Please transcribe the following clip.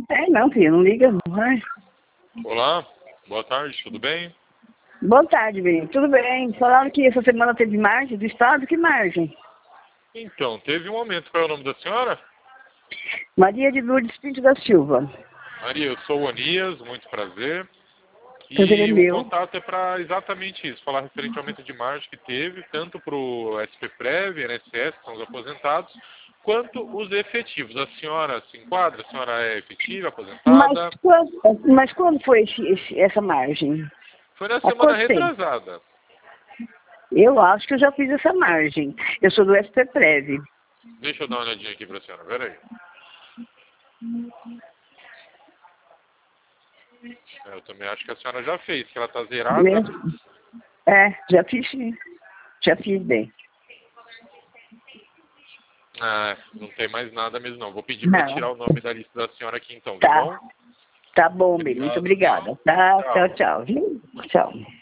É, não, filha, não liga. Não. Ai. Olá, boa tarde, tudo bem? Boa tarde, bem. Tudo bem? Falaram que essa semana teve margem do Estado. Que margem? Então, teve um aumento. Qual é o nome da senhora? Maria de Lourdes Pinto da Silva. Maria, eu sou o Anias, muito prazer. Prazer é E o meu. contato é para exatamente isso, falar referente ao aumento de margem que teve, tanto para o SPPrev, INSS, que são os aposentados, quanto os efetivos. A senhora se enquadra? A senhora é efetiva, Mas aposentada? quando foi essa margem? Foi na Há semana quanto tempo? retrasada. Eu acho que eu já fiz essa margem. Eu sou do SPPrev. Deixa eu dar uma olhadinha aqui para a senhora, peraí. Eu também acho que a senhora já fez, que ela está zerada. Já fiz sim. Já fiz bem. Ah, não tem mais nada mesmo não. Vou pedir para Não. tirar o nome da lista da senhora aqui então, tá Tá. bom? Tá bom, bem. Muito Obrigado, viu? obrigada. Tá, tchau, Tchau. tchau. Viu? Tchau.